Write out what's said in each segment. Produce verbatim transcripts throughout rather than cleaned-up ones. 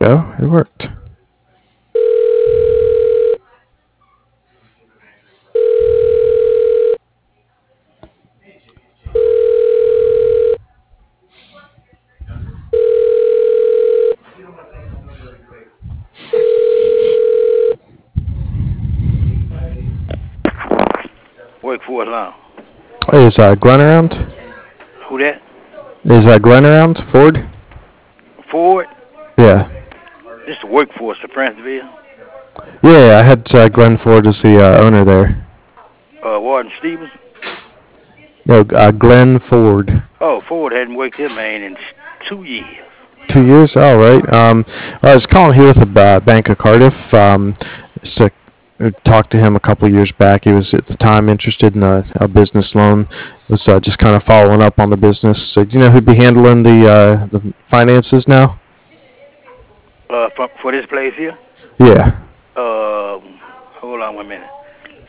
go. It worked. Workforce Lounge. Hey, is uh, Glenn around? Who that? Is uh, Glenn around? Ford? Ford? Yeah. This is the Workforce of Franceville. Yeah, I had uh, Glenn Ford as the uh, owner there. Uh, Warden Stevens. No, uh, Glenn Ford. Oh, Ford hadn't worked here, man, in two years. Two years? All right. Um, I was calling here with the uh, Bank of Cardiff. Um, just to uh, talk to him a couple of years back. He was at the time interested in a, a business loan. Was uh, just kind of following up on the business. So, do you know who'd be handling the uh, the finances now? Uh, for, for this place here? Yeah. Uh, hold on one minute.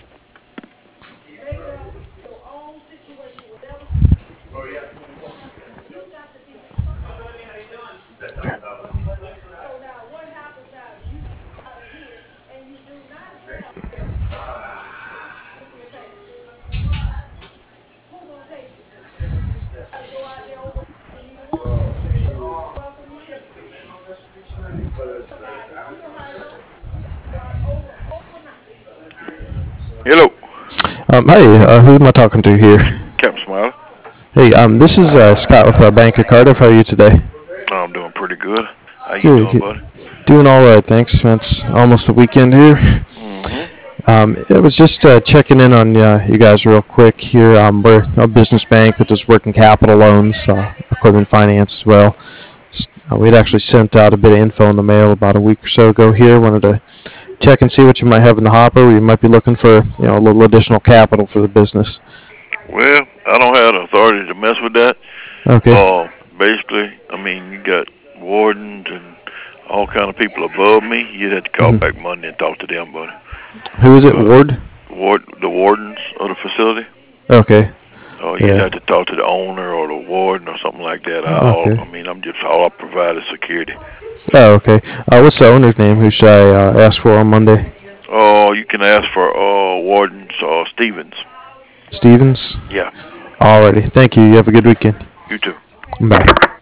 Hello. Um, hey, uh, who am I talking to here? Captain Smiley. Hey, um, this is uh, Scott with uh, Bank of Cardiff. How are you today? Oh, I'm doing pretty good. How you Good, doing, good. buddy? Doing all right, thanks. It's almost the weekend here. Mm-hmm. Um, it was just uh, checking in on uh, you guys real quick here. Um, we're a business bank that does working capital loans, uh, equipment finance as well. Uh, we'd actually sent out a bit of info in the mail about a week or so ago here. Wanted to check and see what you might have in the hopper. Or you might be looking for you know a little additional capital for the business. Well, I don't have the authority to mess with that. Okay. Uh, basically, I mean, you got wardens and all kind of people above me. You'd have to call Mhm. back Monday and talk to them, buddy. Who is it? Uh, Ward? ward, the wardens of the facility. Okay. Uh, you'd Yeah. have to talk to the owner or the warden or something like that. I, all, Okay. I mean, I'm just all I provide is security. Oh, okay. Uh, what's the owner's name? Who should I uh, ask for on Monday? Oh, uh, you can ask for uh, Warden uh, Stevens. Stevens? Yeah. Alrighty. Thank you. You have a good weekend. You too. Bye.